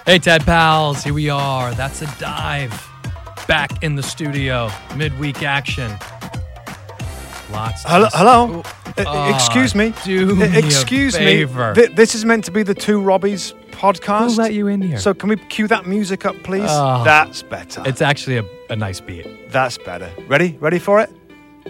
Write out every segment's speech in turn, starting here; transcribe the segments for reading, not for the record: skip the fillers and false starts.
Hey, Ted Pals, here we are. That's a dive. Back in the studio, midweek action. Lots. Hello. Excuse me. Excuse me. This is meant to be the Two Robbies podcast. Who let you in here? So can we cue that music up, please? That's better. It's actually a nice beat. That's better. Ready for it?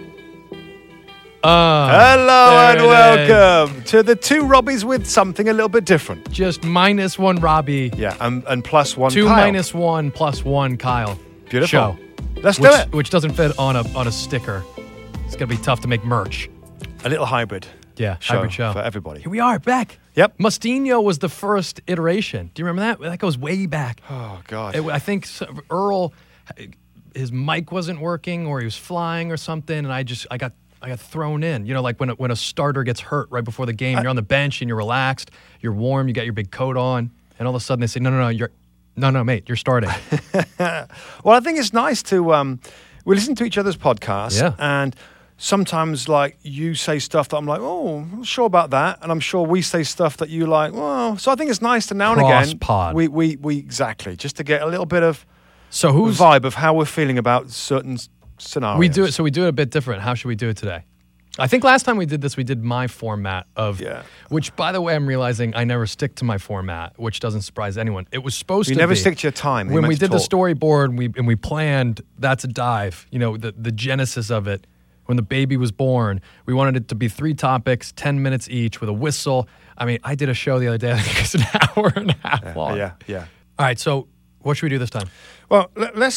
Hello and welcome to the Two Robbies with something a little bit different. Just -1 Robbie. Yeah, and plus one Two Kyle. -1 plus one Kyle. Beautiful. Show. Let's do it. Which doesn't fit on a sticker. It's gonna be tough to make merch. A little hybrid. Yeah, hybrid show for everybody. Here we are, back. Yep. Mustino was the first iteration. Do you remember that? That goes way back. Oh, God. I think Earl, his mic wasn't working or he was flying or something, and I got thrown in. You know, like when a starter gets hurt right before the game, you're on the bench and you're relaxed, you're warm, you got your big coat on, and all of a sudden they say, no, mate, you're starting. Well, I think it's nice to we listen to each other's podcasts, Yeah. and sometimes like you say stuff that I'm like, oh, I'm not sure about that, and I'm sure we say stuff that you like. Well, so I think it's nice to now and again Cross-pod. we exactly just to get a little bit of So who's vibe of how we're feeling about certain scenarios. we do it? So we do it a bit different. How should we do it today? I think last time we did this, we did my format of, which, by the way, I'm realizing I never stick to my format, which doesn't surprise anyone. It was supposed to be. You never stick to your time. When we did the storyboard and we planned, that's a dive, you know, the genesis of it, when the baby was born, we wanted it to be 3 topics, 10 minutes each with a whistle. I mean, I did a show the other day, I think it was an hour and a half long. Yeah. All right, so what should we do this time? Well,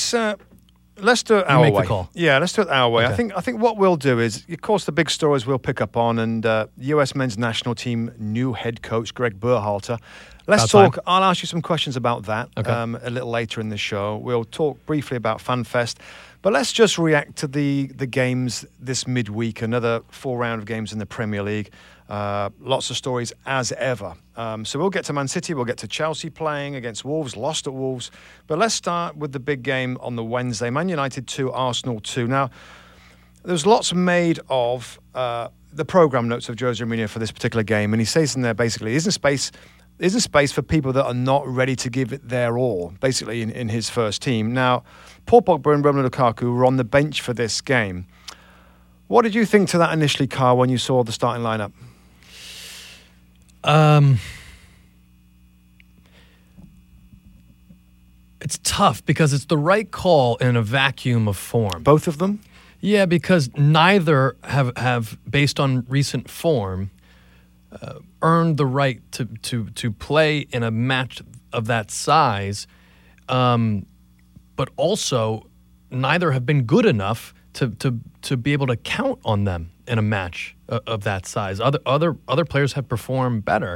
let's do it our make way. the call. Yeah, let's do it our way. Okay. I think what we'll do is, of course, the big stories we'll pick up on, and U.S. men's national team new head coach Greg Berhalter. Let's About talk. I'll ask you some questions about that Okay. a little later in the show. We'll talk briefly about FanFest, but let's just react to the games this midweek. Another 4 round of games in the Premier League. Lots of stories as ever. So we'll get to Man City, we'll get to Chelsea playing against Wolves, lost at Wolves. But let's start with the big game on the Wednesday. Man United 2, Arsenal 2. Now, there's lots made of the programme notes of Jose Mourinho for this particular game. And he says in there basically, isn't space for people that are not ready to give it their all, basically in his first team. Now, Paul Pogba and Romelu Lukaku were on the bench for this game. What did you think to that initially, Carl, when you saw the starting lineup? It's tough because it's the right call in a vacuum of form. Both of them? Yeah, because neither have based on recent form, earned the right to play in a match of that size, but also neither have been good enough to be able to count on them in a match of that size. Other players have performed better.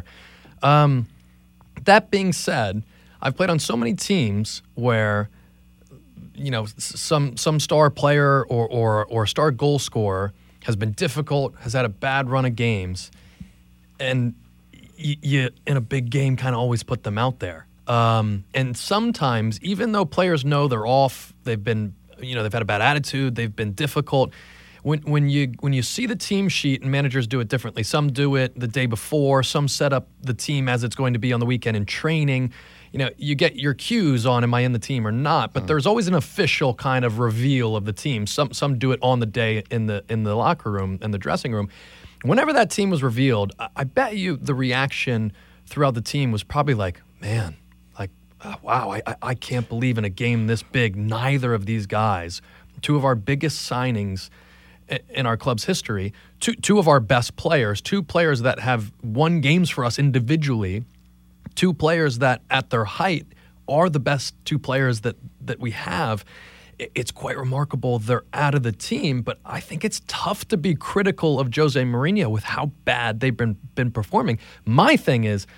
That being said, I've played on so many teams where, you know, some star player or star goal scorer has been difficult, has had a bad run of games, and you in a big game kind of always put them out there. And sometimes, even though players know they're off, they've had a bad attitude, they've been difficult. When you see the team sheet, and managers do it differently. Some do it the day before. Some set up the team as it's going to be on the weekend in training. You know, you get your cues on, am I in the team or not? But there's always an official kind of reveal of the team. Some do it on the day in the locker room, in the dressing room. Whenever that team was revealed, I bet you the reaction throughout the team was probably like, man, like, wow, I can't believe in a game this big, neither of these guys, 2 of our biggest signings in our club's history, two of our best players, 2 players that have won games for us individually, 2 players that at their height are the best 2 players that we have. It's quite remarkable they're out of the team, but I think it's tough to be critical of Jose Mourinho with how bad they've been performing. My thing is,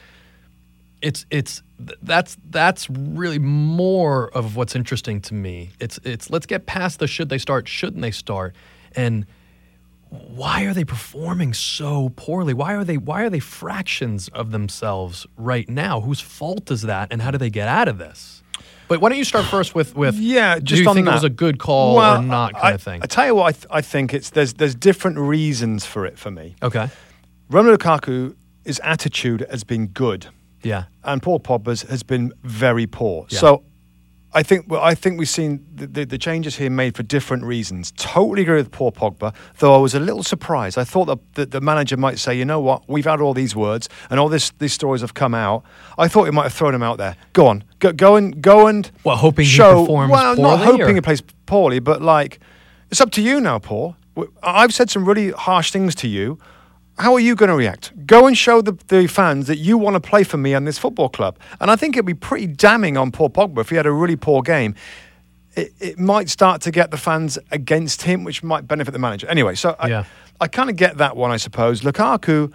that's really more of what's interesting to me. It's let's get past the should they start, shouldn't they start, and why are they performing so poorly? Why are they fractions of themselves right now? Whose fault is that, and how do they get out of this? But why don't you start first with just do you on think that. it was a good call or not kind of thing? I tell you what, I think there's different reasons for it for me. Okay. Romelu Lukaku, his attitude has been good. Yeah. And Paul Pogba has been very poor. Yeah. So I think we've seen the changes here made for different reasons. Totally agree with Paul Pogba, though I was a little surprised. I thought that the manager might say, you know what, we've had all these words and all these stories have come out. I thought he might have thrown him out there. Go on, go and Well, hoping show, he performs well, poorly? not hoping he plays poorly, but like, it's up to you now, Paul. I've said some really harsh things to you. How are you going to react? Go and show the fans that you want to play for me and this football club. And I think it'd be pretty damning on Paul Pogba if he had a really poor game. It might start to get the fans against him, which might benefit the manager. Anyway, so I kind of get that one, I suppose. Lukaku,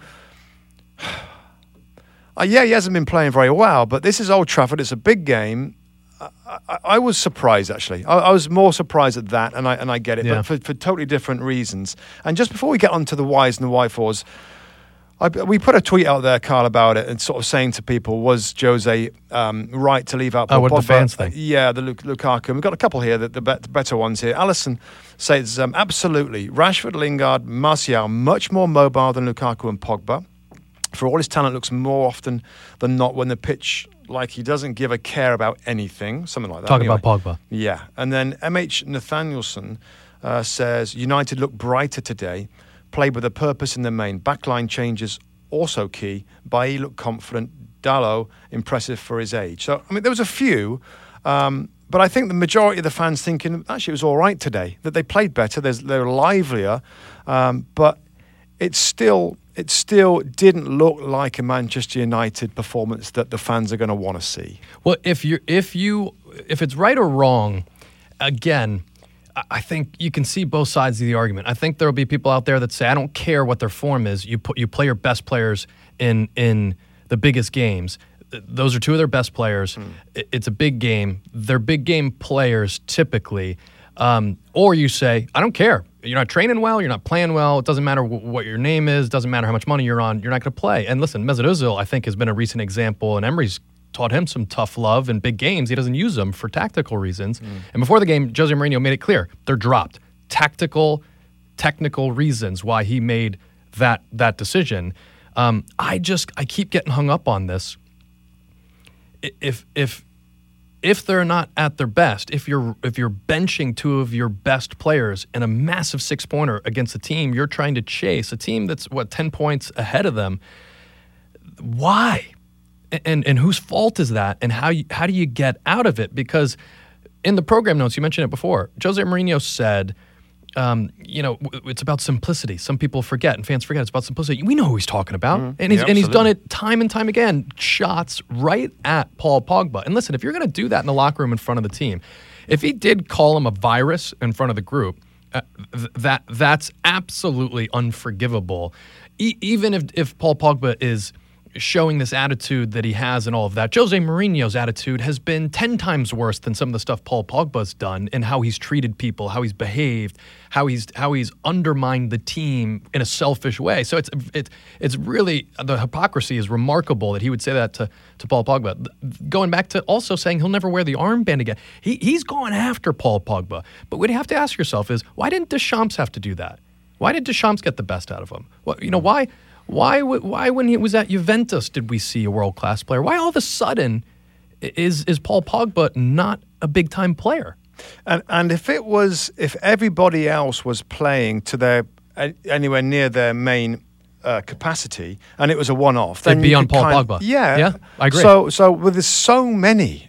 he hasn't been playing very well, but this is Old Trafford. It's a big game. I was surprised, actually. I was more surprised at that, and I get it, but for totally different reasons. And just before we get on to the whys and the why-fors, we put a tweet out there, Carl, about it, and sort of saying to people, was Jose right to leave out Paul Pogba? What the fans think? Yeah, the Lukaku. We've got a couple here, the better ones here. Alison says, absolutely, Rashford, Lingard, Martial, much more mobile than Lukaku and Pogba. For all his talent, looks more often than not when the pitch, like he doesn't give a care about anything, something like that. Talking about Pogba. Yeah. And then MH Nathanielson says, United look brighter today, played with a purpose in the main. Backline changes also key. Bailly looked confident. Dalot, impressive for his age. So, I mean, there was a few, but I think the majority of the fans thinking, actually, it was all right today, that they played better, they're livelier, but it still didn't look like a Manchester United performance that the fans are going to want to see. Well, if it's right or wrong, again, I think you can see both sides of the argument. I think there will be people out there that say, I don't care what their form is. You play your best players in the biggest games. Those are two of their best players. It's a big game. They're big game players typically. Or you say, I don't care. You're not training well. You're not playing well. It doesn't matter what your name is. It doesn't matter how much money you're on. You're not going to play. And listen, Mesut Ozil, I think, has been a recent example, and Emery's taught him some tough love in big games. He doesn't use them for tactical reasons. And before the game, Jose Mourinho made it clear they're dropped. Technical reasons why he made that decision. I keep getting hung up on this. If they're not at their best, if you're benching two of your best players in a massive 6-pointer against a team you're trying to chase, a team that's 10 points ahead of them, why? And whose fault is that? And how do you get out of it? Because in the program notes, you mentioned it before, Jose Mourinho said, it's about simplicity. Some people forget, and fans forget, it's about simplicity. We know who he's talking about. And he's done it time and time again. Shots right at Paul Pogba. And listen, if you're going to do that in the locker room in front of the team, if he did call him a virus in front of the group, that's absolutely unforgivable. Even if Paul Pogba is showing this attitude that he has and all of that, Jose Mourinho's attitude has been 10 times worse than some of the stuff Paul Pogba's done in how he's treated people, how he's behaved, how he's undermined the team in a selfish way. So it's really, the hypocrisy is remarkable that he would say that to Paul Pogba. Going back to also saying he'll never wear the armband again. He's going after Paul Pogba. But what you have to ask yourself is, why didn't Deschamps have to do that? Why did Deschamps get the best out of him? Why when he was at Juventus did we see a world-class player? Why all of a sudden is Paul Pogba not a big-time player? And if everybody else was playing to their anywhere near their main capacity, and it was a one-off, then they'd be on Paul Pogba. Yeah, I agree. So with so many,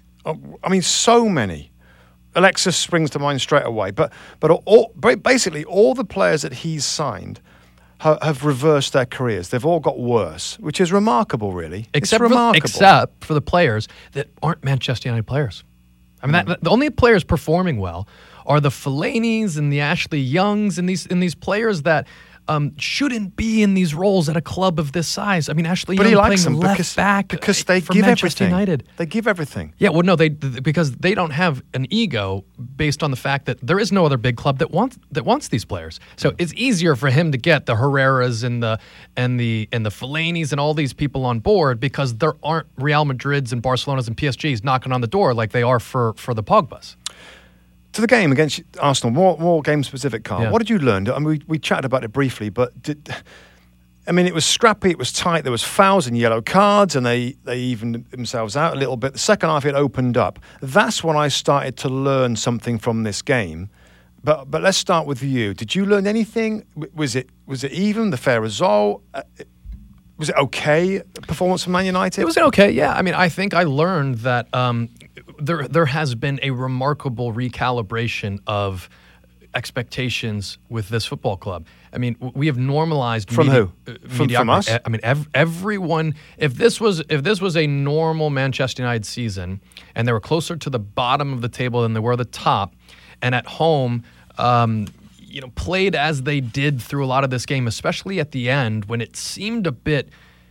so many. Alexis springs to mind straight away, but basically all the players that he's signed have reversed their careers. They've all got worse, which is remarkable, really. Except for the players that aren't Manchester United players. I mean, the only players performing well are the Fellainys and the Ashley Youngs and these players that shouldn't be in these roles at a club of this size. I mean, Ashley Young playing left back because they for give Manchester everything. United. They give everything. Yeah, well, no, because they don't have an ego based on the fact that there is no other big club that wants these players. So it's easier for him to get the Herreras and the Fellainys and all these people on board because there aren't Real Madrids and Barcelonas and PSGs knocking on the door like they are for the Pogbas. To the game against Arsenal, more game specific, Carl. Yeah. What did you learn? I mean, we chatted about it briefly, but I mean, it was scrappy, it was tight, there was fouls and yellow cards, and they evened themselves out a little bit. The second half, it opened up. That's when I started to learn something from this game. But let's start with you. Did you learn anything? Was it even, the fair result? Was it okay performance from Man United? It was okay, yeah. I mean, I think I learned that there has been a remarkable recalibration of expectations with this football club. I mean, we have normalized from who? From us? I mean, everyone. If this was a normal Manchester United season, and they were closer to the bottom of the table than they were the top, and at home, played as they did through a lot of this game, especially at the end when it seemed a bit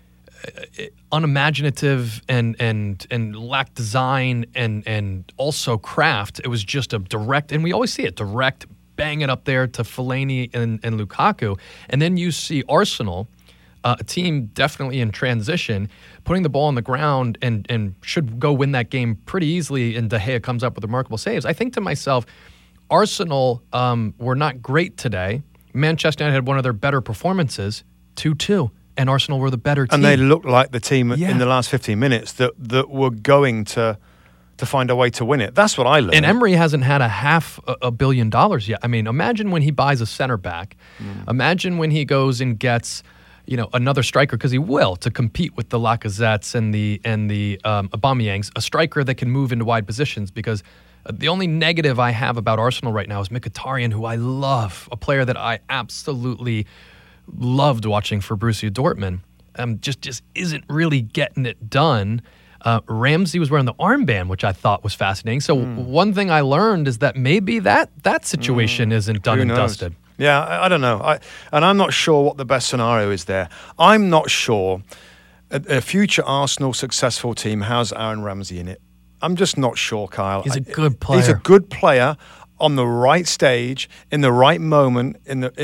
unimaginative and lacked design and also craft. It was just a direct, and we always see it, direct bang it up there to Fellaini and Lukaku. And then you see Arsenal, a team definitely in transition, putting the ball on the ground and should go win that game pretty easily, and De Gea comes up with remarkable saves. I think to myself, Arsenal were not great today. Manchester United had one of their better performances, 2-2, and Arsenal were the better team. And they looked like the team in the last 15 minutes that were going to find a way to win it. That's what I learned. And Emery hasn't had $500 million yet. I mean, imagine when he buys a center back. Imagine when he goes and gets, another striker, because he will, to compete with the Lacazettes and the Aubameyangs, a striker that can move into wide positions. Because the only negative I have about Arsenal right now is Mkhitaryan, who I love, a player that I absolutely loved watching for Borussia Dortmund. Just isn't really getting it done. Ramsey was wearing the armband, which I thought was fascinating. So one thing I learned is that maybe that situation isn't done and dusted. Yeah, I don't know. I'm not sure what the best scenario is there. I'm not sure a future Arsenal successful team has Aaron Ramsey in it. I'm just not sure, Kyle. He's a good player. He's a good player on the right stage, in the right moment,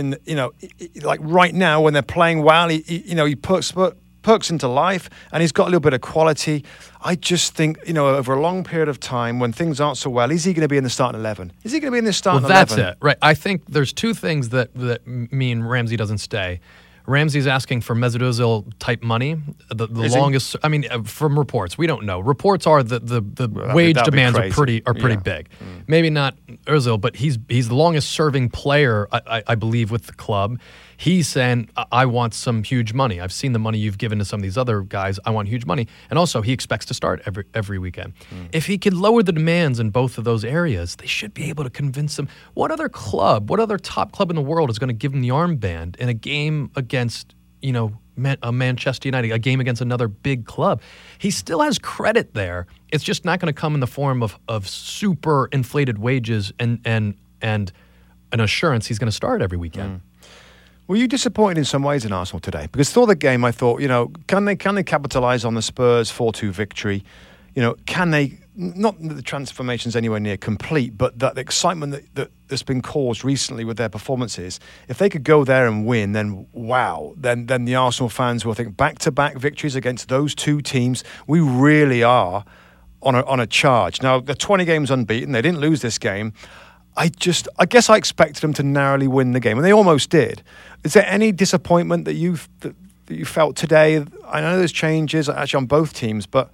like right now when they're playing well, he perks into life, and he's got a little bit of quality. I just think, over a long period of time when things aren't so well, is he going to be in the starting 11? Is he going to be in the starting 11? Well, that's it, right. I think there's two things that mean Ramsey doesn't stay. Ramsey's asking for Mesut Ozil type money. The longest, I mean, from reports, we don't know. Reports are the wage demands are pretty big. Maybe not Ozil, but he's the longest serving player, I believe, with the club. He's saying, I want some huge money. I've seen the money you've given to some of these other guys. I want huge money. And also, he expects to start every weekend. If he could lower the demands in both of those areas, they should be able to convince him. What other top club in the world is going to give him the armband in a game against, a Manchester United, a game against another big club? He still has credit there. It's just not going to come in the form of super inflated wages and an assurance he's going to start every weekend. Were you disappointed in some ways in Arsenal today? Because through the game, I thought, can they capitalise on the Spurs 4-2 victory? Can they, not that the transformation's anywhere near complete, but that the excitement that's been caused recently with their performances, if they could go there and win, then wow, then the Arsenal fans will think back-to-back victories against those two teams. We really are on a charge. Now, they're 20 games unbeaten. They didn't lose this game. I guess I expected them to narrowly win the game, and they almost did. Is there any disappointment that you felt today? I know there's changes actually on both teams, but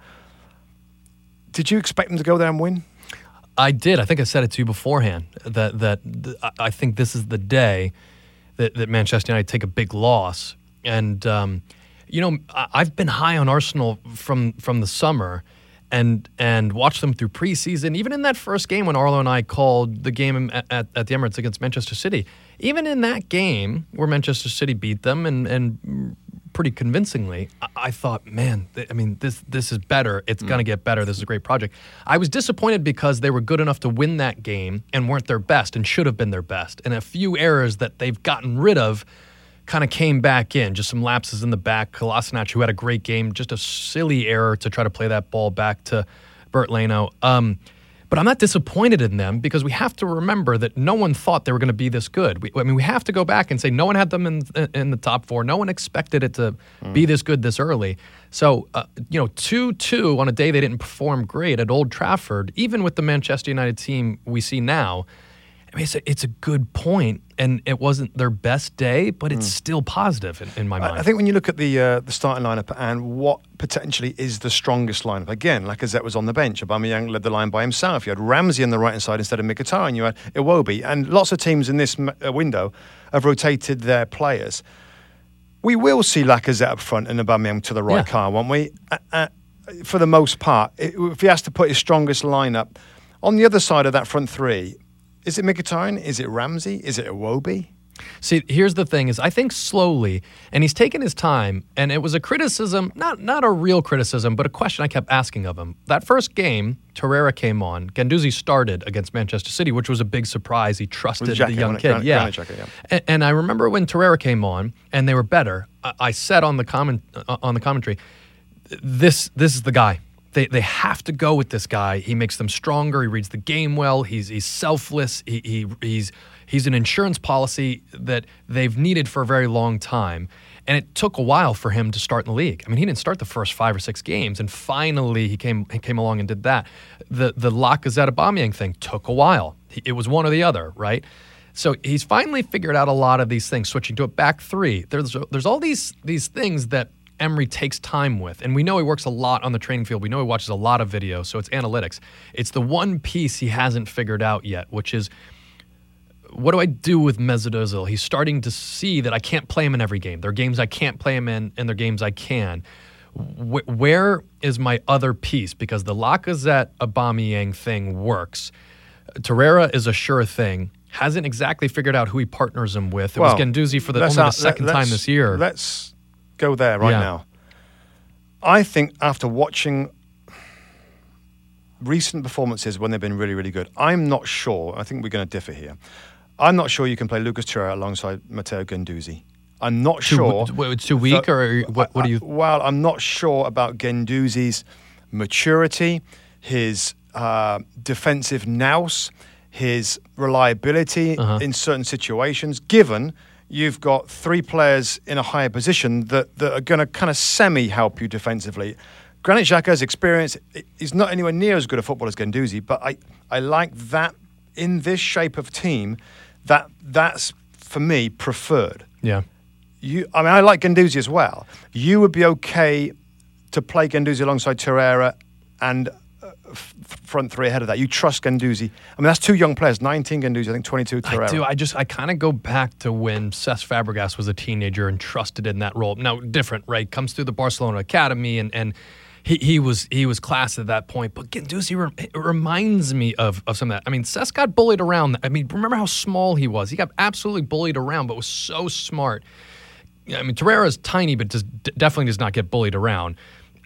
did you expect them to go there and win? I did. I think I said it to you beforehand that I think this is the day that Manchester United take a big loss. And I've been high on Arsenal from the summer. And watch them through preseason. Even in that first game when Arlo and I called the game at the Emirates against Manchester City, even in that game where Manchester City beat them and pretty convincingly, I thought, man, this is better. It's going to get better. This is a great project. I was disappointed because they were good enough to win that game and weren't their best and should have been their best. And a few errors that they've gotten rid of kind of came back in, just some lapses in the back. Kolasinac, who had a great game, just a silly error to try to play that ball back to Bert Leno. But I'm not disappointed in them because we have to remember that no one thought they were going to be this good. We have to go back and say no one had them in the top four. No one expected it to be this good this early. So, 2-2 on a day they didn't perform great at Old Trafford, even with the Manchester United team we see now, it's a good point. and it wasn't their best day, but it's still positive in my mind. I think when you look at the starting lineup and what potentially is the strongest lineup, again, Lacazette was on the bench. Aubameyang led the line by himself. You had Ramsey on the right-hand side instead of Mkhitaryan. You had Iwobi. And lots of teams in this window have rotated their players. We will see Lacazette up front and Aubameyang to the right, Kyle, won't we? For the most part, if he has to put his strongest lineup on the other side of that front three, is it Mkhitaryan? Is it Ramsey? Is it Iwobi? See, here's the thing: is I think slowly, and he's taken his time, and it was a criticism, not a real criticism, but a question I kept asking of him. That first game, Torreira came on. Guendouzi started against Manchester City, which was a big surprise. He trusted the young kid. And I remember when Torreira came on, and they were better. I said on the commentary, this is the guy. They have to go with this guy. He makes them stronger. He reads the game well. He's selfless. He's an insurance policy that they've needed for a very long time. And it took a while for him to start in the league. I mean, he didn't start the first 5 or 6 games, and finally he came along and did that. The Lacazette Aubameyang thing took a while. It was one or the other, right? So he's finally figured out a lot of these things, switching to a back three. There's all these things that Emery takes time with, and we know he works a lot on the training field. We know he watches a lot of videos, so it's analytics. It's the one piece he hasn't figured out yet, which is, what do I do with Mesut Ozil? He's starting to see that I can't play him in every game. There are games I can't play him in, and there are games I can. Where is my other piece? Because the Lacazette Aubameyang thing works. Torreira is a sure thing. Hasn't exactly figured out who he partners him with. It was Guendouzi for only the second time this year. Let's go there now. I think after watching recent performances when they've been really, really good, I'm not sure. I think we're going to differ here. I'm not sure you can play Lucas Torreira alongside Matteo Guendouzi. I'm not sure. Too weak, or what do you? Well, I'm not sure about Guendouzi's maturity, his defensive nous, his reliability in certain situations, given you've got 3 players in a higher position that are going to kind of semi-help you defensively. Granit Xhaka's experience, he's not anywhere near as good a footballer as Guendouzi, but I like that in this shape of team, that's, for me, preferred. Yeah. I like Guendouzi as well. You would be okay to play Guendouzi alongside Torreira and front 3 ahead of that. You trust Guendouzi. I mean, that's 2 young players, 19 Guendouzi, I think 22 Torreira. I do. I kind of go back to when Cesc Fabregas was a teenager and trusted in that role. Now, different, right? Comes through the Barcelona Academy, and he was class at that point. But Guendouzi reminds me of some of that. I mean, Cesc got bullied around. I mean, remember how small he was? He got absolutely bullied around, but was so smart. I mean, Torreira is tiny, but definitely does not get bullied around.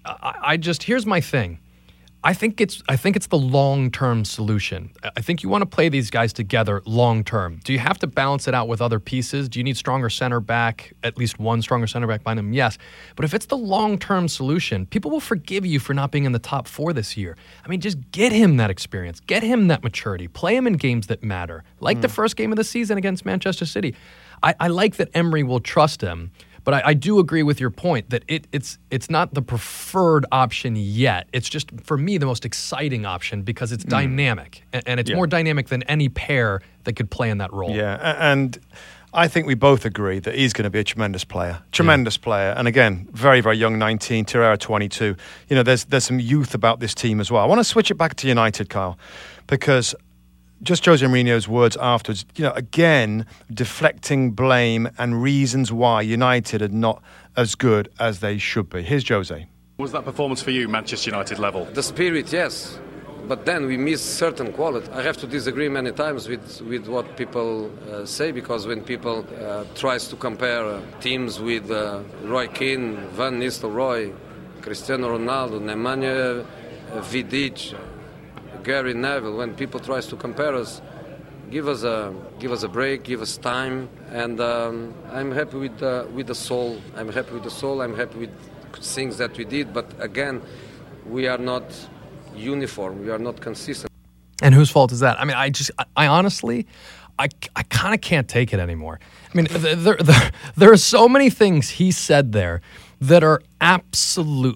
Here's my thing. I think it's the long-term solution. I think you want to play these guys together long-term. Do you have to balance it out with other pieces? Do you need stronger center back, at least one stronger center back behind them? Yes. But if it's the long-term solution, people will forgive you for not being in the top 4 this year. I mean, just get him that experience. Get him that maturity. Play him in games that matter. Like the first game of the season against Manchester City. I like that Emery will trust him. But I do agree with your point that it's not the preferred option yet. It's just, for me, the most exciting option because it's dynamic. And it's more dynamic than any pair that could play in that role. Yeah, and I think we both agree that he's going to be a tremendous player. Player. And again, very, very young, 19, Torreira 22. You know, there's some youth about this team as well. I want to switch it back to United, Kyle, because just Jose Mourinho's words afterwards, you know, again, deflecting blame and reasons why United are not as good as they should be. Here's Jose. Was that performance for you, Manchester United level? The spirit, yes. But then we miss certain quality. I have to disagree many times with what people say, because when people tries to compare teams with Roy Keane, Van Nistelrooy, Cristiano Ronaldo, Nemanja Vidic, Gary Neville, when people tries to compare us, give us a break, give us time, and I'm happy with the soul. I'm happy with the soul. I'm happy with things that we did. But again, we are not uniform. We are not consistent. And whose fault is that? I mean, I honestly, I kind of can't take it anymore. I mean, there are so many things he said there that are absolutely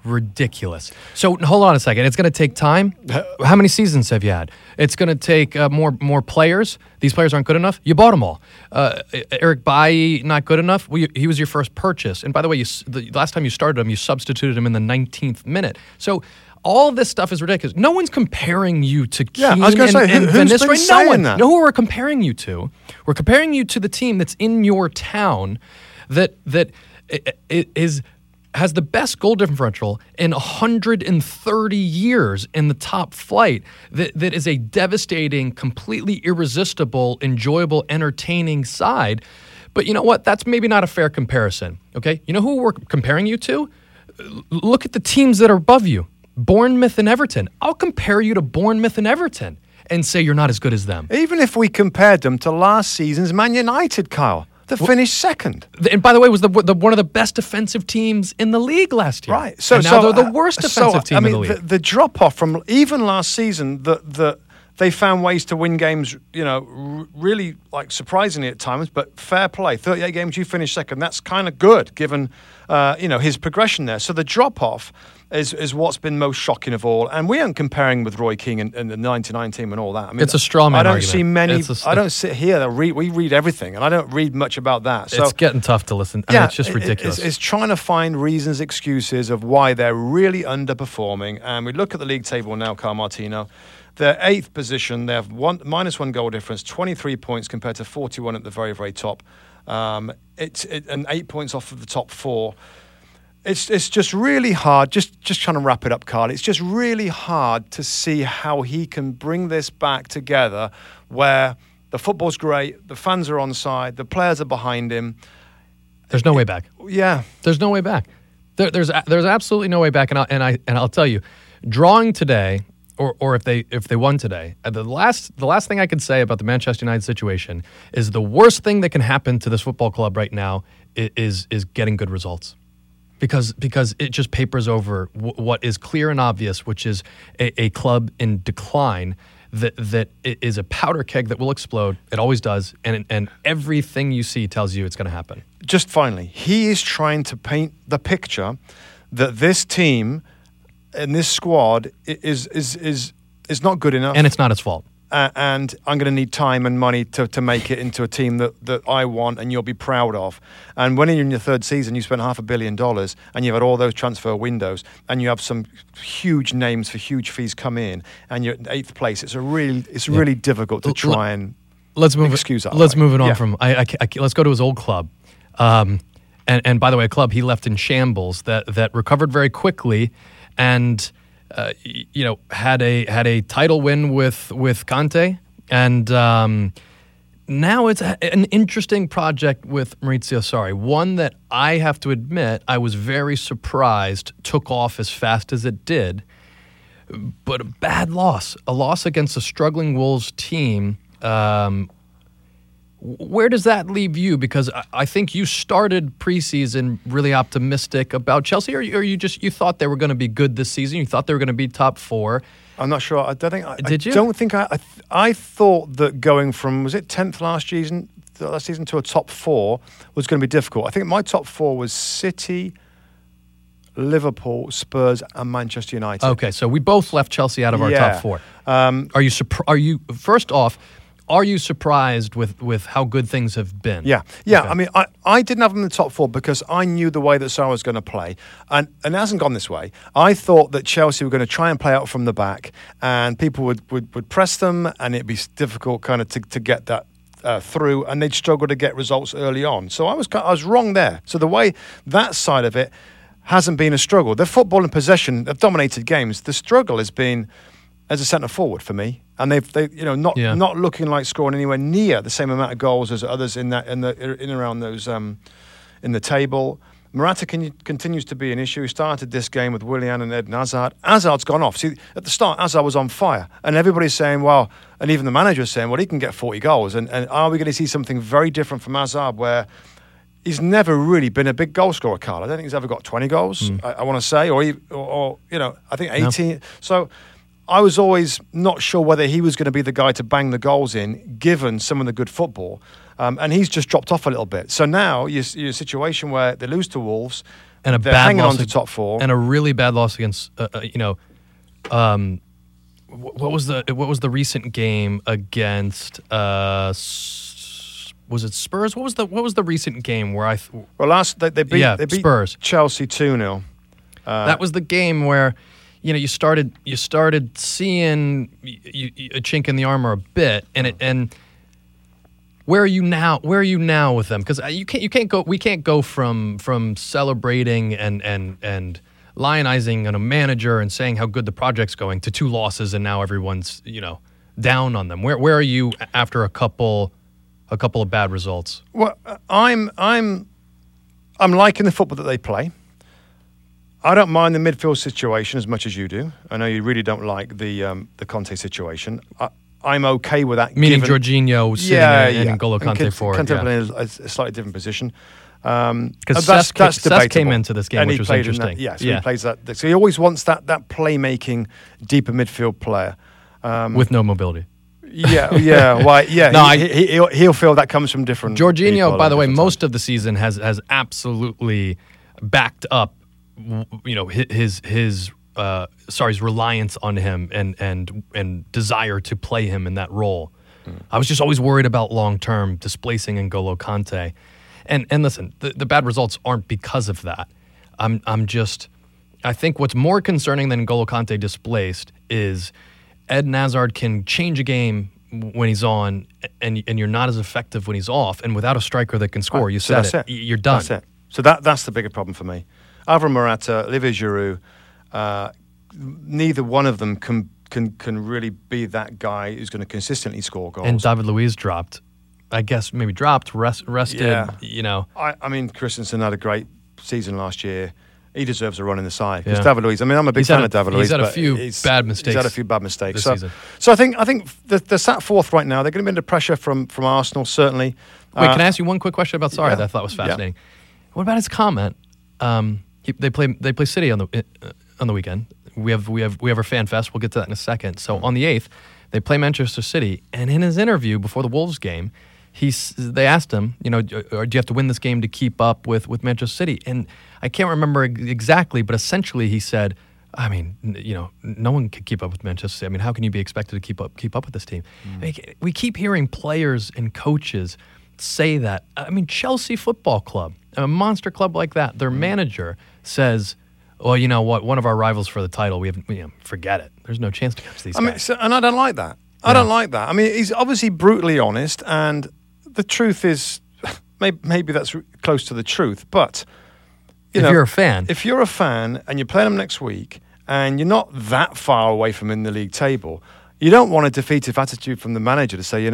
ridiculous. So hold on a second. It's going to take time. How many seasons have you had? It's going to take more players. These players aren't good enough. You bought them all. Eric Bailly, not good enough. He was your first purchase. And by the way, the last time you started him, you substituted him in the 19th minute. So all this stuff is ridiculous. No one's comparing you to Keane I was going to say, and who's Van been Nistelrooy. saying No one. that? Know who we're comparing you to? We're comparing you to the team that's in your town that has the best goal differential in 130 years in the top flight. That is a devastating, completely irresistible, enjoyable, entertaining side. But you know what? That's maybe not a fair comparison. Okay, you know who we're comparing you to? Look at the teams that are above you. Bournemouth and Everton. I'll compare you to Bournemouth and Everton and say you're not as good as them. Even if we compared them to last season's Man United, Kyle, they finished second. And by the way, was one of the best defensive teams in the league last year. Right. So and now they're the worst defensive team in the league. The drop off from even last season, that they found ways to win games, really like surprisingly at times, but fair play. 38 games, you finished second. That's kind of good given, his progression there. So the drop off is what's been most shocking of all. And we aren't comparing with Roy Keane and the 99 team and all that. I mean, it's a straw man I don't argument. see many. I don't sit here. We read everything, and I don't read much about that. So it's getting tough to listen. I mean, it's just ridiculous. It's trying to find reasons, excuses of why they're really underperforming. And we look at the league table now, Carl Martino. They're 8th position. They have -1 goal difference, 23 points compared to 41 at the very, very top. And 8 points off of the top 4. It's just really hard. Just trying to wrap it up, Carl. It's just really hard to see how he can bring this back together, where the football's great, the fans are on side, the players are behind him. There's no way back. Yeah, there's no way back. There's absolutely no way back. And I'll tell you, drawing today, or if they won today, the last thing I could say about the Manchester United situation is the worst thing that can happen to this football club right now is getting good results. Because it just papers over what is clear and obvious, which is a club in decline that is a powder keg that will explode. It always does, and everything you see tells you it's going to happen. Just finally, he is trying to paint the picture that this team and this squad is not good enough, and it's not its fault. And I'm going to need time and money to make it into a team that I want and you'll be proud of. And when you're in your 3rd season, you spent $500 million and you've had all those transfer windows and you have some huge names for huge fees come in and you're in 8th place. It's really difficult to try and excuse that. Let's move it on from. Let's go to his old club. And by the way, a club he left in shambles that recovered very quickly and. Had a title win with Conte, and now it's an interesting project with Maurizio Sarri. One that I have to admit I was very surprised took off as fast as it did, but a bad loss, a loss against a struggling Wolves team. Where does that leave you? Because I think you started preseason really optimistic about Chelsea, or you thought they were going to be good this season. You thought they were going to be top 4. I'm not sure. I don't think. Did you? I don't think I thought that going from, was it 10th last season to a top 4 was going to be difficult. I think my top 4 was City, Liverpool, Spurs, and Manchester United. Okay, so we both left Chelsea out of our top 4. Are you first off? Are you surprised with how good things have been? Yeah. Okay. I mean, I didn't have them in the top 4 because I knew the way that Sarri was going to play, and it hasn't gone this way. I thought that Chelsea were going to try and play out from the back, and people would press them, and it'd be difficult kind of to get that through, and they'd struggle to get results early on. So I was wrong there. So the way that side of it hasn't been a struggle. The football and possession have dominated games. The struggle has been as a centre forward for me. And they not looking like scoring anywhere near the same amount of goals as others in around those in the table. Morata continues to be an issue. He started this game with Willian and Eden Hazard. Hazard's gone off. See, at the start, Hazard was on fire, and everybody's saying, well, and even the manager's saying, well, he can get 40 goals. And are we going to see something very different from Hazard, where he's never really been a big goal scorer, Carl? I don't think he's ever got 20 goals. I want to say, or I think 18. No. So. I was always not sure whether he was going to be the guy to bang the goals in, given some of the good football. And he's just dropped off a little bit. So now you're in a situation where they lose to Wolves, And they're hanging on to top four. And a really bad loss against, what was the recent game against? Was it Spurs? What was the recent game where they beat Spurs. Chelsea 2-0. That was the game where, you started seeing a chink in the armor a bit, and where are you now? Where are you now with them? Because we can't go from celebrating and lionizing on a manager and saying how good the project's going to 2 losses and now everyone's down on them. Where are you after a couple of bad results? Well, I'm liking the football that they play. I don't mind the midfield situation as much as you do. I know you really don't like the Conte situation. I'm okay with that. Meaning Jorginho sitting in N'Golo Kante for Kante playing a slightly different position. Because that's Cesc came into this game, which was interesting. He plays that. So he always wants that playmaking, deeper midfield player. With no mobility. He'll feel that comes from different. Jorginho, by the way, most of the season has absolutely backed up, his reliance on him and desire to play him in that role. I was just always worried about long term displacing N'Golo Kante, and listen, the bad results aren't because of that. I think what's more concerning than N'Golo Kante displaced is Eden Hazard can change a game when he's on, and you're not as effective when he's off. And without a striker that can score, you're done. That's it. So that's the bigger problem for me. Alvaro Morata, Olivier Giroud, neither one of them can really be that guy who's going to consistently score goals. And David Luiz dropped. I guess maybe rested. Yeah. I mean, Christensen had a great season last year. He deserves a run in the side. Because David Luiz, I'm a big fan of David Luiz. He's had a few bad mistakes. He's had a few bad mistakes this season. So I think they're sat fourth right now. They're going to be under pressure from Arsenal, certainly. Wait, can I ask you one quick question about Sarri that I thought was fascinating? What about his comment? They play City on the weekend. We have our fan fest. We'll get to that in a second. So on the 8th, they play Manchester City, and in his interview before the Wolves game, they asked him, do you have to win this game to keep up with Manchester City? And I can't remember exactly, but essentially he said, I mean, no one can keep up with Manchester City. I mean, how can you be expected to keep up with this team? I mean, we keep hearing players and coaches say that. I mean, Chelsea Football Club, a monster club like that, their manager says, well, you know what? One of our rivals for the title, forget it. There's no chance to catch these guys. And I don't like that. I don't like that. I mean, he's obviously brutally honest, and the truth is, maybe that's close to the truth. But if you're a fan, and you're playing them next week, and you're not that far away from in the league table, you don't want a defeative attitude from the manager to say,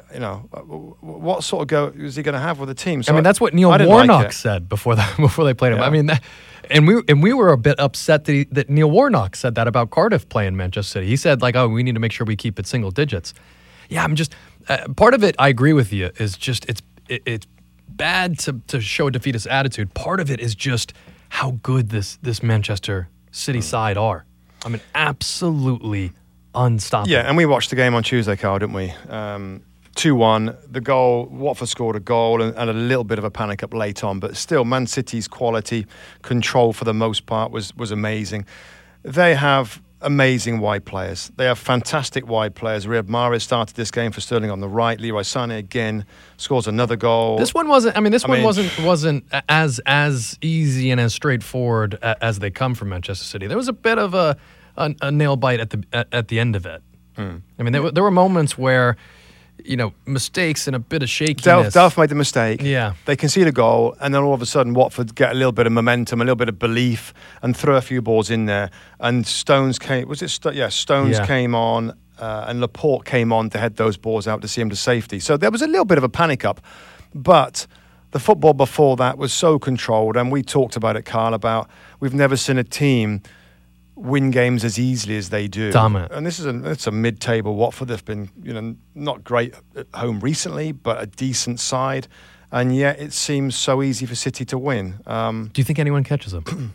what sort of go is he going to have with the team? So that's what Neil Warnock said before they played him. Yeah. I mean, and we were a bit upset that Neil Warnock said that about Cardiff playing Manchester City. He said we need to make sure we keep it single digits. Yeah, I'm just part of it. I agree with you. Is just it's bad to show a defeatist attitude. Part of it is just how good this Manchester City side are. I mean, absolutely unstoppable. Yeah, and we watched the game on Tuesday, Carl, didn't we? 2-1. The goal, Watford scored a goal and a little bit of a panic up late on, but still, Man City's quality, control for the most part was amazing. They have amazing wide players. They have fantastic wide players. Riyad Mahrez started this game for Sterling on the right. Leroy Sané again scores another goal. This one wasn't. I mean, wasn't as easy and as straightforward as they come from Manchester City. There was a bit of a nail bite at the end of it. I mean, there were moments where, mistakes and a bit of shakiness. Delph made the mistake. Yeah. They concede a goal, and then all of a sudden Watford get a little bit of momentum, a little bit of belief, and throw a few balls in there. And Stones came. Came on, and Laporte came on to head those balls out to see him to safety. So there was a little bit of a panic up, but the football before that was so controlled, and we talked about it, Carl, about we've never seen a team win games as easily as they do. Dominant. And it's a mid-table Watford. They've been, not great at home recently, but a decent side. And yet it seems so easy for City to win. Do you think anyone catches them?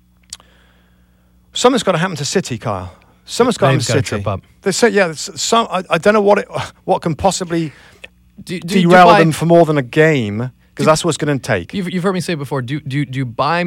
Something's got to happen to City, Kyle. Something's got to happen to City. Trip up. They say, I don't know what can possibly derail them for more than a game, because that's what's going to take. You've heard me say before. Do you buy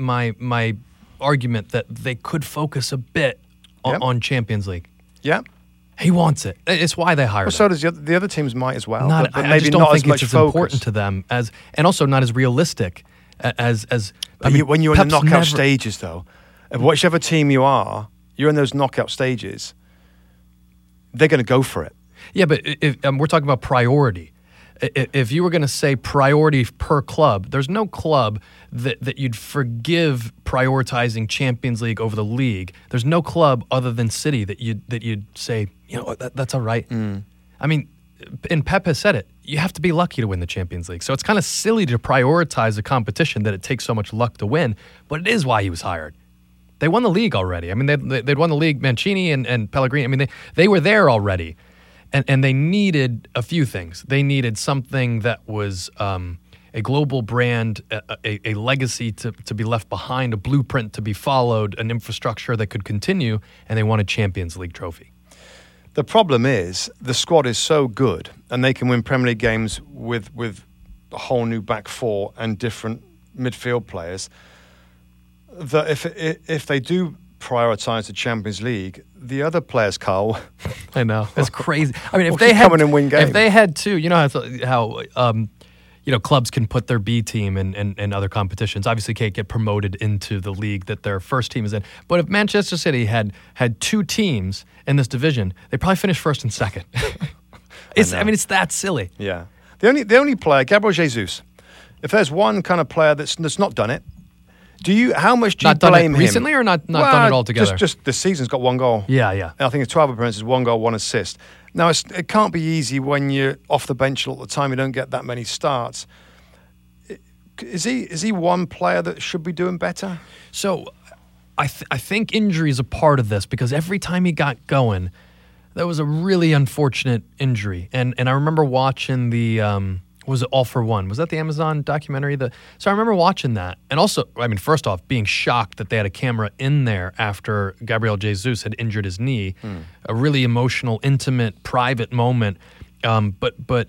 my argument that they could focus a bit on Champions League? Yeah. He wants it. It's why they hired him. So does the other teams might as well. But maybe I just don't not think as much it's focus. as important to them and also not as realistic as. When you're in Pep's the knockout stages, though, whichever team you are, you're in those knockout stages. They're going to go for it. Yeah, but we're talking about priority. If you were going to say priority per club, there's no club that you'd forgive prioritizing Champions League over the league. There's no club other than City that you'd say, that's all right. I mean, and Pep has said it. You have to be lucky to win the Champions League. So it's kind of silly to prioritize a competition that it takes so much luck to win. But it is why he was hired. They won the league already. I mean, they'd won the league, Mancini and Pellegrini. I mean, they were there already. And they needed a few things. They needed something that was a global brand, a legacy to be left behind, a blueprint to be followed, an infrastructure that could continue, and they won a Champions League trophy. The problem is the squad is so good, and they can win Premier League games with a whole new back four and different midfield players, that if they do prioritise the Champions League, the other players, Carl. I know, it's crazy. I mean, if they had come in and win games, if they had to, how clubs can put their B team in other competitions. Obviously, can't get promoted into the league that their first team is in. But if Manchester City had two teams in this division, they probably finished first and second. It's that silly. Yeah, the only player, Gabriel Jesus. If there's one kind of player that's not done it. How much do you blame him? Recently or not done it altogether? Just this season's got one goal. Yeah. I think it's 12 appearances, 1 goal, 1 assist. Now, it can't be easy when you're off the bench all the time. You don't get that many starts. Is he one player that should be doing better? So I think injury is a part of this, because every time he got going, that was a really unfortunate injury. And I remember watching the... was it All for One? Was that the Amazon documentary? So I remember watching that. And also, I mean, first off, being shocked that they had a camera in there after Gabriel Jesus had injured his knee. A really emotional, intimate, private moment. But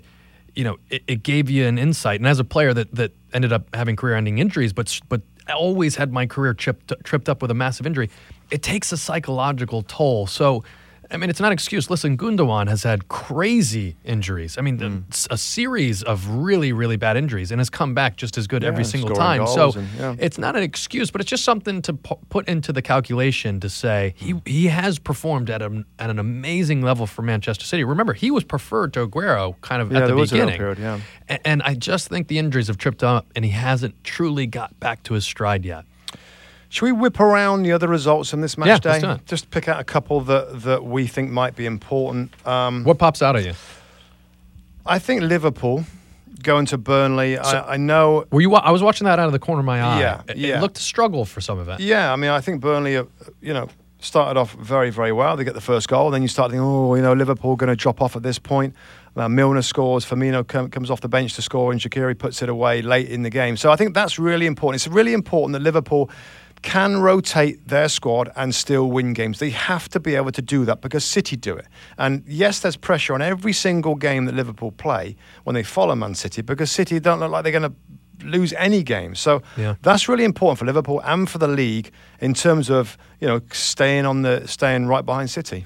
it gave you an insight. And as a player that ended up having career-ending injuries, but I always had my career tripped up with a massive injury, it takes a psychological toll. So... I mean, it's not an excuse. Listen, Gundogan has had crazy injuries. I mean, a series of really, really bad injuries, and has come back just as good every single time. So it's not an excuse, but it's just something to put into the calculation to say he has performed at an amazing level for Manchester City. Remember, he was preferred to Aguero kind of at the beginning. Period, and I just think the injuries have tripped up, and he hasn't truly got back to his stride yet. Should we whip around the other results from this match day? Let's do it. Just pick out a couple that we think might be important. What pops out at you? I think Liverpool going to Burnley. I know. Were you? I was watching that out of the corner of my eye. Yeah. It looked to struggle for some of it. Yeah, I mean, I think Burnley, started off very, very well. They get the first goal. Then you start thinking, Liverpool going to drop off at this point. Milner scores. Firmino comes off the bench to score, and Shaqiri puts it away late in the game. So I think that's really important. It's really important that Liverpool can rotate their squad and still win games. They have to be able to do that because City do it. And yes, there's pressure on every single game that Liverpool play when they follow Man City, because City don't look like they're going to lose any game. So that's really important for Liverpool and for the league in terms of staying right behind City.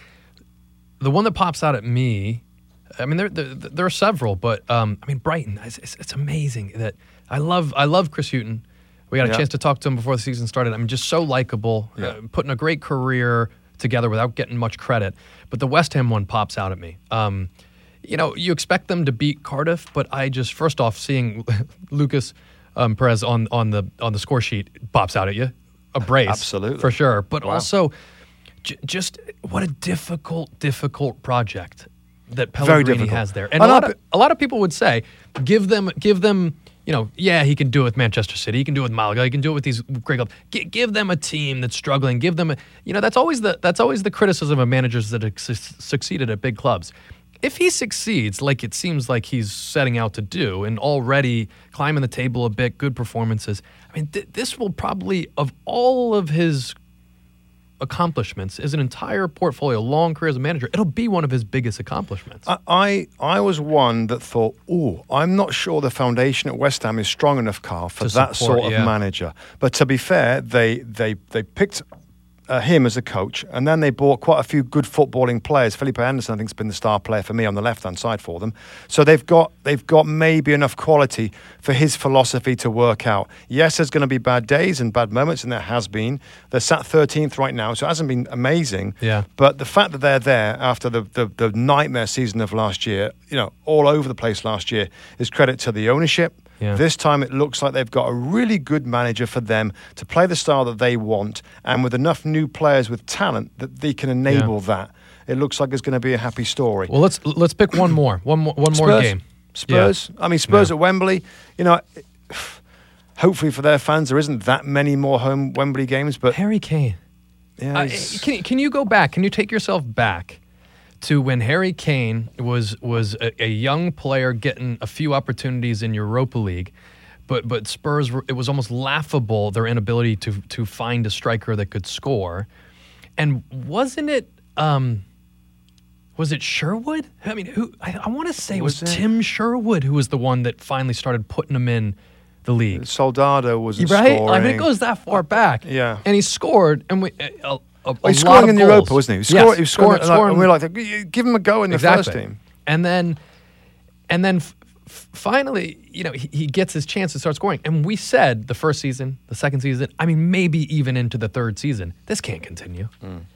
The one that pops out at me, I mean, there are several, but I mean, Brighton. It's amazing that I love Chris Hughton. We got a chance to talk to him before the season started. I mean, just so likable, putting a great career together without getting much credit. But the West Ham one pops out at me. You expect them to beat Cardiff, but I just, first off, seeing Lucas Perez on the score sheet pops out at you. A brace, absolutely, for sure. But also, just what a difficult project that Pellegrini has there. And a lot of people would say, give them. He can do it with Manchester City. He can do it with Malaga. He can do it with these great clubs. Give them a team that's struggling. Give them, that's always the criticism of managers that have succeeded at big clubs. If he succeeds, like it seems like he's setting out to do, and already climbing the table a bit, good performances. I mean, this will probably, of all of his accomplishments is an entire portfolio, long career as a manager. It'll be one of his biggest accomplishments. I was one that thought, I'm not sure the foundation at West Ham is strong enough, Carl, for that sort of manager. But to be fair, they picked him as a coach, and then they bought quite a few good footballing players. Felipe Anderson, I think, has been the star player for me on the left-hand side for them. So they've got maybe enough quality for his philosophy to work out. Yes, there's going to be bad days and bad moments, and there has been. They're sat 13th right now, so it hasn't been amazing. Yeah. But the fact that they're there after the nightmare season of last year, all over the place last year, is credit to the ownership. Yeah. This time it looks like they've got a really good manager for them to play the style that they want, and with enough new players with talent that they can enable that. It looks like it's going to be a happy story. Well, let's pick one more game. Spurs. Yeah. I mean, Spurs at Wembley. Hopefully for their fans, there isn't that many more home Wembley games. But Harry Kane. Yeah, can you go back? Can you take yourself back to when Harry Kane was a young player getting a few opportunities in Europa League, but Spurs, it was almost laughable their inability to find a striker that could score. And wasn't it was it Sherwood? I mean, I want to say it was Tim Sherwood who was the one that finally started putting him in the league. Soldado was right. scoring. I mean, it goes that far back. Yeah, and he scored, and he's scoring in Europa, wasn't he? He was scoring, and we were like, give him a go in the first team. And then finally, he gets his chance to start scoring. And we said the first season, the second season, I mean, maybe even into the third season, this can't continue.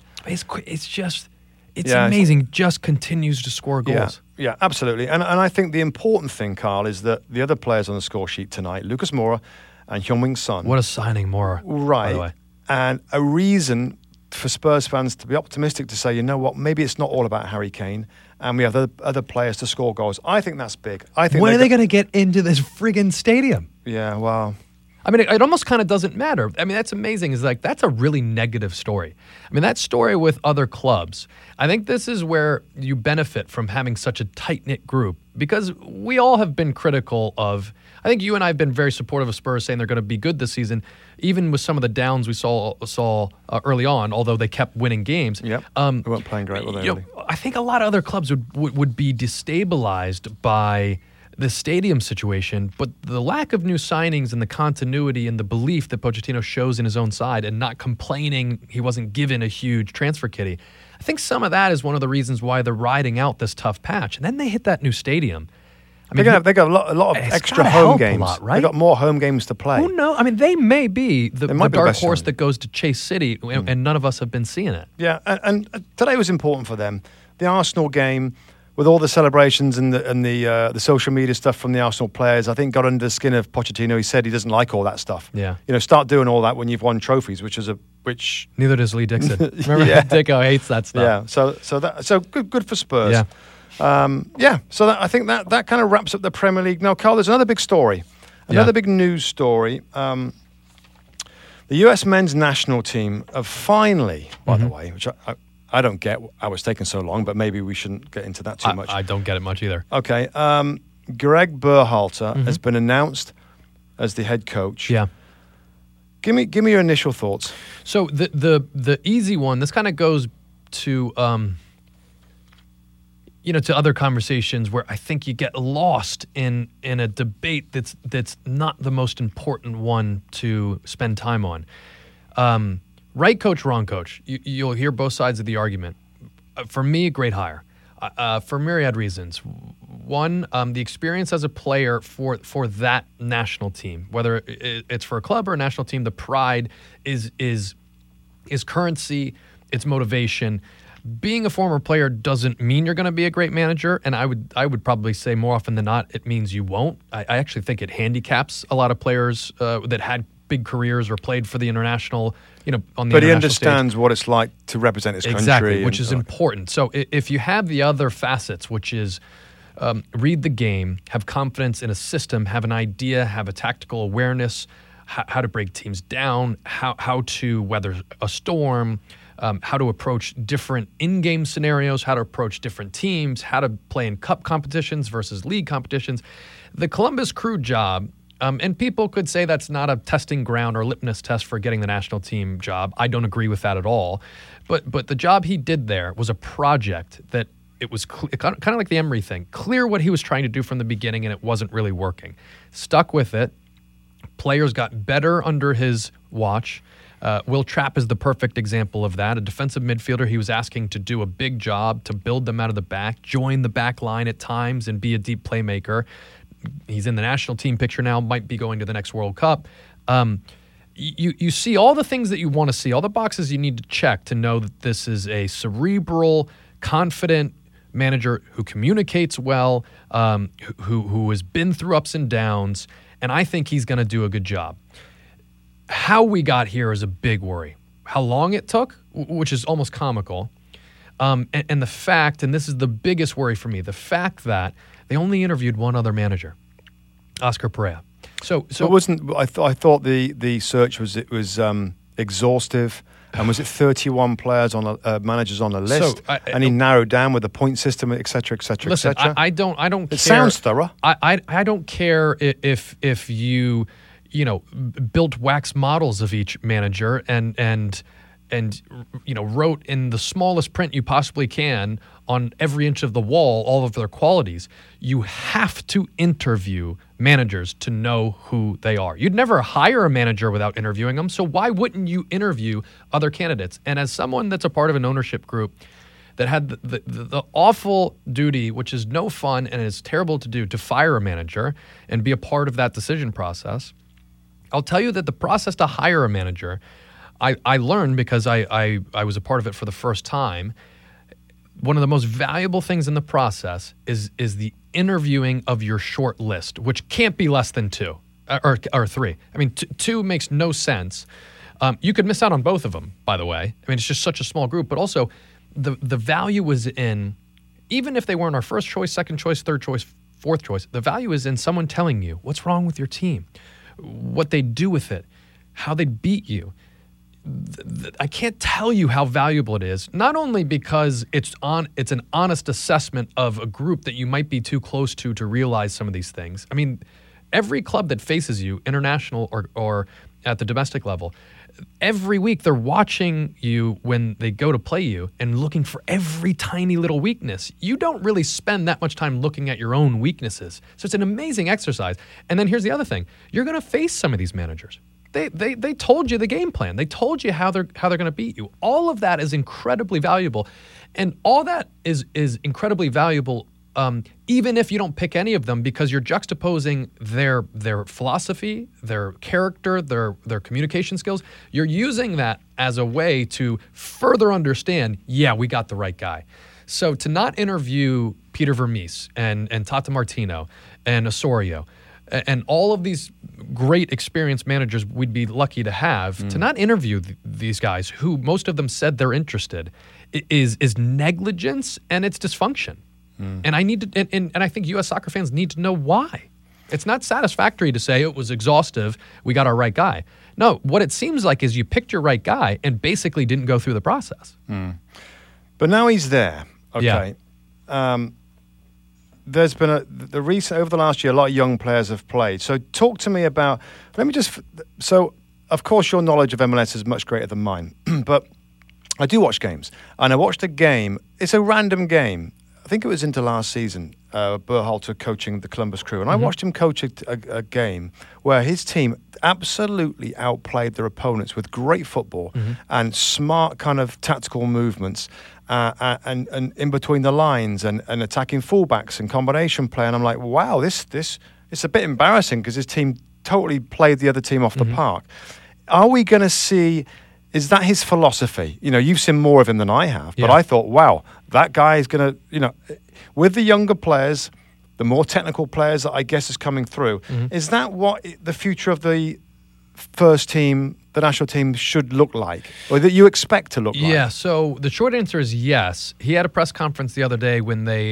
It's amazing. Just continues to score goals. Yeah, absolutely. And I think the important thing, Carl, is that the other players on the score sheet tonight, Lucas Moura and Heung-min Son. What a signing, Moura. Right. By the way. And a reason for Spurs fans to be optimistic, to say, you know what, maybe it's not all about Harry Kane, and we have other players to score goals. I think that's big. When are they going to get into this friggin' stadium? Yeah, well, I mean, it almost kind of doesn't matter. I mean, that's amazing. It's like, that's a really negative story. I mean, that story with other clubs, I think this is where you benefit from having such a tight-knit group, because we all have been critical of, I think you and I have been very supportive of Spurs, saying they're going to be good this season, even with some of the downs we saw early on, although they kept winning games. Yep. They weren't playing great, were they? Really? I think a lot of other clubs would be destabilized by the stadium situation, but the lack of new signings and the continuity and the belief that Pochettino shows in his own side, and not complaining he wasn't given a huge transfer kitty, I think some of that is one of the reasons why they're riding out this tough patch. And then they hit that new stadium. I mean, they got a lot of extra home games. Right? They got more home games to play. Who knows? I mean, they may be the dark horse that goes to chase City, and none of us have been seeing it. Yeah, and today was important for them. The Arsenal game, with all the celebrations and the social media stuff from the Arsenal players, I think got under the skin of Pochettino. He said he doesn't like all that stuff. Yeah, start doing all that when you've won trophies, which neither does Lee Dixon. Remember, Dicko hates that stuff. Yeah, so good for Spurs. Yeah. So I think that kind of wraps up the Premier League. Now, Carl, there's another big story, another big news story. The US men's national team have finally, by the way, which I don't get how it's taken so long, but maybe we shouldn't get into that too much. I don't get it much either. Okay. Greg Berhalter has been announced as the head coach. Yeah. Give me your initial thoughts. So the easy one, this kind of goes to to other conversations where I think you get lost in a debate that's not the most important one to spend time on. Right coach, wrong coach. You'll hear both sides of the argument. For me, a great hire for myriad reasons. One, the experience as a player for that national team, whether it's for a club or a national team, the pride is currency, it's motivation. Being a former player doesn't mean you're going to be a great manager, and I would probably say more often than not, it means you won't. I actually think it handicaps a lot of players that had big careers or played for the international, on the. But he understands what it's like to represent his country, exactly, which is important. So if you have the other facets, which is read the game, have confidence in a system, have an idea, have a tactical awareness, how to break teams down, how to weather a storm. How to approach different in-game scenarios, how to approach different teams, how to play in cup competitions versus league competitions. The Columbus Crew job And people could say that's not a testing ground or litmus test for getting the national team job. I don't agree with that at all. But the job he did there was a project that it was kind of like the Emery thing. Clear what he was trying to do from the beginning, and it wasn't really working. Stuck with it. Players got better under his watch. Will Trapp is the perfect example of that. A defensive midfielder he was asking to do a big job, to build them out of the back, join the back line at times, and be a deep playmaker. He's in the national team picture now, might be going to the next World Cup. You see all the things that you want to see, all the boxes you need to check to know that this is a cerebral, confident manager who communicates well, who has been through ups and downs, and I think he's going to do a good job. How we got here is a big worry. How long it took, which is almost comical, and the fact, and this is the biggest worry for me, the fact that they only interviewed one other manager, Oscar Pereira. So it wasn't. I thought the search was exhaustive. And was it 31 players on managers on the list? And he narrowed down with the point system, et cetera, et cetera, listen, et cetera. I don't care. It sounds thorough. I don't care if you built wax models of each manager and wrote in the smallest print you possibly can on every inch of the wall all of their qualities. You have to interview managers to know who they are. You'd never hire a manager without interviewing them, so why wouldn't you interview other candidates? And as someone that's a part of an ownership group that had the awful duty, which is no fun and is terrible to do, to fire a manager and be a part of that decision process, I'll tell you that the process to hire a manager, I learned because I was a part of it for the first time. One of the most valuable things in the process is the interviewing of your short list, which can't be less than 2 or 3. I mean, 2 makes no sense. You could miss out on both of them, by the way. I mean, it's just such a small group. But also, the value was in, even if they weren't our first choice, second choice, third choice, fourth choice, the value is in someone telling you what's wrong with your team, what they do with it, how they beat you. I can't tell you how valuable it is, not only because it's an honest assessment of a group that you might be too close to realize some of these things. I mean, every club that faces you, international or at the domestic level, every week they're watching you when they go to play you and looking for every tiny little weakness. You don't really spend that much time looking at your own weaknesses. So it's an amazing exercise. And then here's the other thing. You're going to face some of these managers. They told you the game plan. They told you how they're going to beat you. All of that is incredibly valuable, and all that is incredibly valuable, even if you don't pick any of them, because you're juxtaposing their philosophy, their character, their communication skills. You're using that as a way to further understand. Yeah, we got the right guy. So to not interview Peter Vermees and Tata Martino and Osorio and all of these great experienced managers we'd be lucky to have, to not interview these guys who most of them said they're interested is negligence and it's dysfunction. And I need to, and I think U.S. soccer fans need to know why. It's not satisfactory to say it was exhaustive, we got our right guy. No, what it seems like is you picked your right guy and basically didn't go through the process. But now he's there. Okay. Yeah. There's been over the last year, a lot of young players have played. So talk to me about, so of course your knowledge of MLS is much greater than mine, but I do watch games. And I watched a game, it's a random game. I think it was into last season, Berhalter coaching the Columbus Crew. And I watched him coach a game where his team absolutely outplayed their opponents with great football and smart kind of tactical movements. And in between the lines and attacking fullbacks and combination play. And I'm like, wow, this it's a bit embarrassing because his team totally played the other team off the park. Are we going to see, is that his philosophy? You know, you've seen more of him than I have, but I thought, wow, that guy is going to, with the younger players, the more technical players that I guess is coming through, is that what the future of the first team, the national team, should look like, or that you expect to look like? Yeah, so the short answer is yes. He had a press conference the other day when they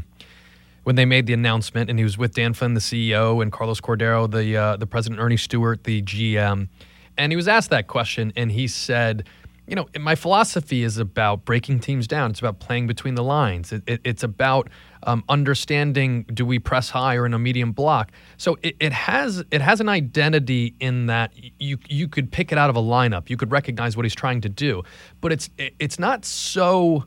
made the announcement, and he was with Dan Flynn, the CEO, and Carlos Cordero, the president, Ernie Stewart, the GM, and he was asked that question, and he said, my philosophy is about breaking teams down. It's about playing between the lines. It's about understanding, do we press high or in a medium block? So it has an identity in that you could pick it out of a lineup. You could recognize what he's trying to do, but it's not so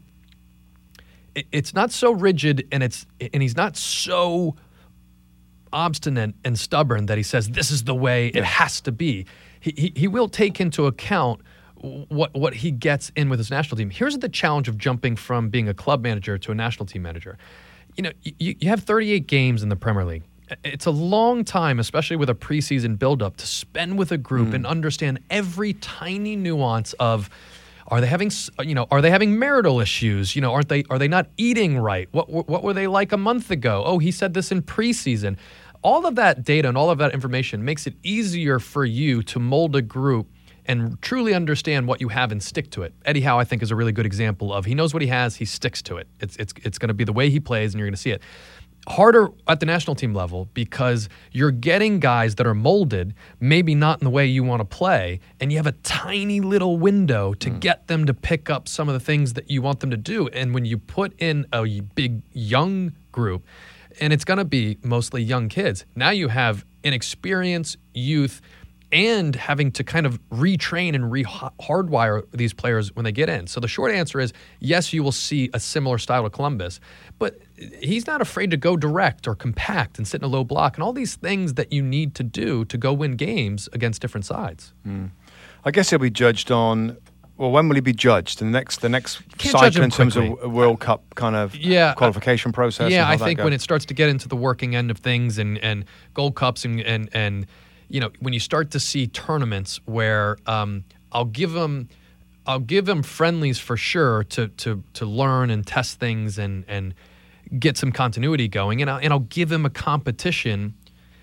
rigid, and he's not so obstinate and stubborn that he says this is the way it has to be. He will take into account what he gets in with his national team. Here's the challenge of jumping from being a club manager to a national team manager. You know, you have 38 games in the Premier League. It's a long time, especially with a preseason buildup, to spend with a group and understand every tiny nuance of, are they having marital issues? You know, are they not eating right? What were they like a month ago? Oh, he said this in preseason. All of that data and all of that information makes it easier for you to mold a group and truly understand what you have and stick to it. Eddie Howe, I think, is a really good example of, he knows what he has, he sticks to it. It's going to be the way he plays, and you're going to see it. Harder at the national team level because you're getting guys that are molded, maybe not in the way you want to play, and you have a tiny little window to get them to pick up some of the things that you want them to do. And when you put in a big young group, and it's going to be mostly young kids, now you have inexperienced youth and having to kind of retrain and hardwire these players when they get in. So the short answer is, yes, you will see a similar style to Columbus, but he's not afraid to go direct or compact and sit in a low block and all these things that you need to do to go win games against different sides. I guess he'll be judged on, well, when will he be judged? The next Can't judge cycle him in terms quickly. of a World Cup kind of qualification process? Yeah, and how I that think goes? when it starts to get into the working end of things and Gold Cups and you know, when you start to see tournaments where I'll give them friendlies for sure to learn and test things and get some continuity going, and I'll give him a competition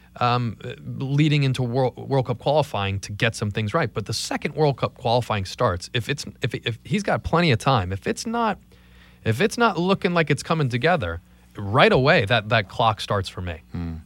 leading into World Cup qualifying to get some things right. But the second World Cup qualifying starts, if he's got plenty of time, if it's not looking like it's coming together right away, that clock starts for me.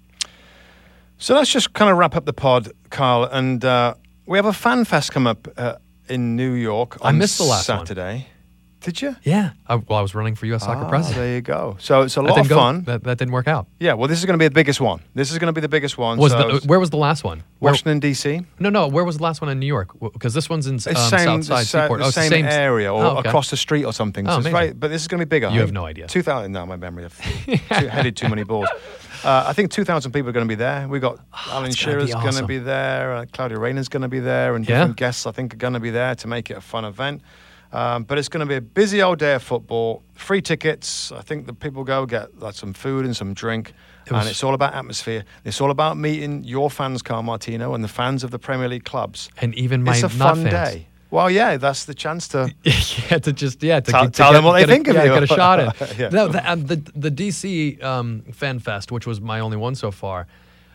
So let's just kind of wrap up the pod, Carl, and we have a fan fest come up in New York on I missed the last Saturday. Did you? Yeah. I was running for U.S. Soccer president. There you go. So it's a That lot of didn't go- fun. That didn't work out. Yeah, well, this is going to be the biggest one. This is going to be the biggest one. Where was the last one? Washington, D.C.? No. Where was the last one in New York? Because this one's in It's same, Southside Seaport. the It's same area or okay. across the street or something. Oh, So it's amazing. right, but this is going to be bigger. You have no idea. 2,000. No, my memory. I've headed too many balls. I think 2,000 people are going to be there. We got Alan it's gonna be Shearer's going to awesome. be there. Claudia Rayner's going to be there, and Yeah. different guests I think are going to be there to make it a fun event. But it's going to be a busy old day of football. Free tickets. I think the people go get like some food and some drink. And it's all about atmosphere. It's all about meeting your fans, Carl Martino, and the fans of the Premier League clubs. And even my It's a not fun fans. day. Well, yeah, that's the chance to tell them what they think of you. Get a shot in. Yeah. No, the DC Fan Fest, which was my only one so far.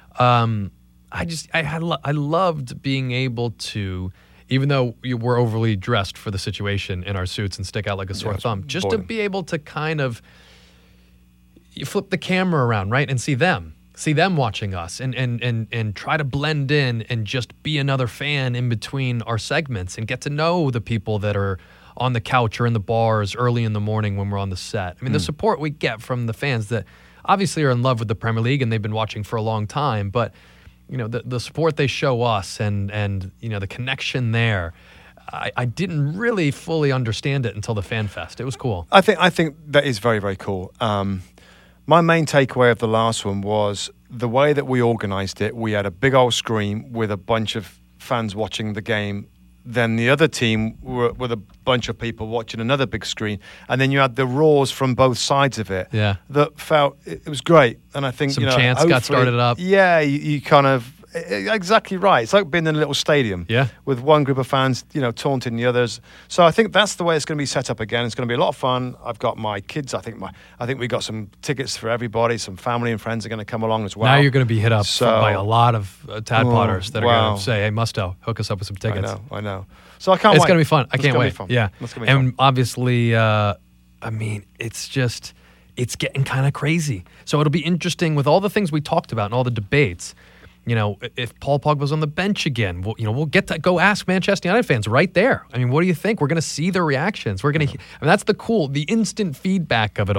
I loved being able to, even though we're overly dressed for the situation in our suits and stick out like a sore thumb, just to boring. be able to kind of you flip the camera around, right, and see them watching us and try to blend in and just be another fan in between our segments and get to know the people that are on the couch or in the bars early in the morning when we're on the set. I mean, the support we get from the fans that obviously are in love with the Premier League and they've been watching for a long time, but you know, the support they show us and you know, the connection there, I didn't really fully understand it until the Fan Fest. It was cool. I think that is very, very cool. My main takeaway of the last one was the way that we organised it. We had a big old screen with a bunch of fans watching the game. Then the other team were with a bunch of people watching another big screen. And then you had the roars from both sides of it. Yeah. That felt, it was great. And I think, Some you know, chants got hopefully- started up. Yeah, you kind of, exactly right. It's like being in a little stadium. Yeah. With one group of fans, you know, taunting the others. So I think that's the way it's going to be set up again. It's going to be a lot of fun. I've got my kids. I think we got some tickets for everybody. Some family and friends are going to come along as well. Now you're going to be hit up So- by a lot of tadpotters that are wow. going to say, "Hey, Musto, hook us up with some tickets." I know. So I can't wait. It's going to be fun. I It's can't gonna wait. be fun. Yeah. It's going to be And fun. obviously, I mean, it's getting kind of crazy. So it'll be interesting with all the things we talked about and all the debates. You know, if Paul Pogba's on the bench again, we'll get to go ask Manchester United fans right there. I mean, what do you think? We're going to see their reactions. The instant feedback of it all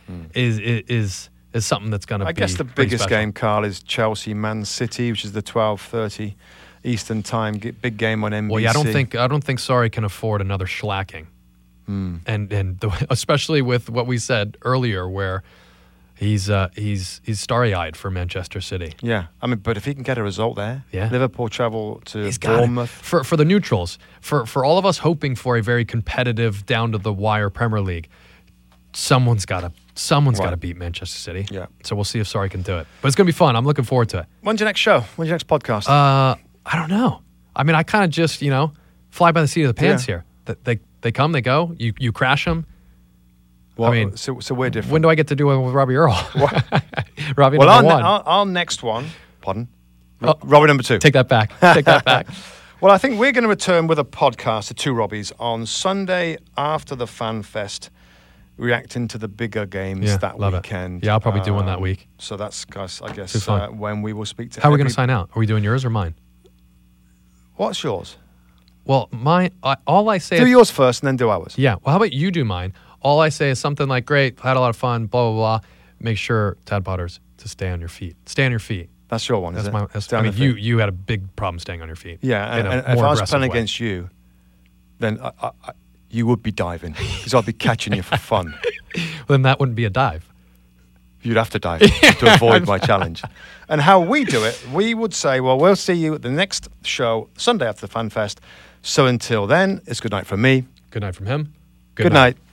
is something that's going to be. I guess the pretty biggest special. game, Carl, is Chelsea Man City, which is the 12:30 Eastern time big game on NBC. Well, yeah, I don't think Sarri can afford another shellacking, especially with what we said earlier, where he's starry-eyed for Manchester City. Yeah, I mean, but if he can get a result there, Yeah. Liverpool travel to He's got it. Bournemouth. For the neutrals, for all of us hoping for a very competitive, down to the wire Premier League, someone's got to beat Manchester City. Yeah. So we'll see if Sarri can do it. But it's going to be fun. I'm looking forward to it. When's your next show? When's your next podcast? I don't know. I mean, I kind of just fly by the seat of the pants Yeah. here. They come, they go. You crash them. Well, I mean, so we're different. When do I get to do it with Robbie Earl? Robbie well, number one. our next one, pardon, Oh. Robbie number 2. Take that back. Take that back. Well, I think we're going to return with a podcast, the two Robbies, on Sunday after the Fan Fest, reacting to the bigger games Yeah, that love it. weekend. Yeah, I'll probably do one that week. So that's, guys, I Too guess, fun. when we will speak to How are we going to sign out? Are we doing yours or mine? What's yours? Well, mine. All I say. Do yours first and then do ours. Yeah. Well, how about you do mine? All I say is something like, "Great, had a lot of fun." Blah blah blah. Make sure, Tad Butters, to stay on your feet. Stay on your feet. That's your one, That's is my. it? That's, Stay I on mean, the feet. you had a big problem staying on your feet. Yeah, in a and if more I was aggressive playing way. against you, then you would be diving because I'd be catching you for fun. Then that wouldn't be a dive. You'd have to dive to avoid my challenge. And how we do it, we would say, well, we'll see you at the next show, Sunday after the Fan Fest. So until then, it's good night from me. Good night from him. Good night.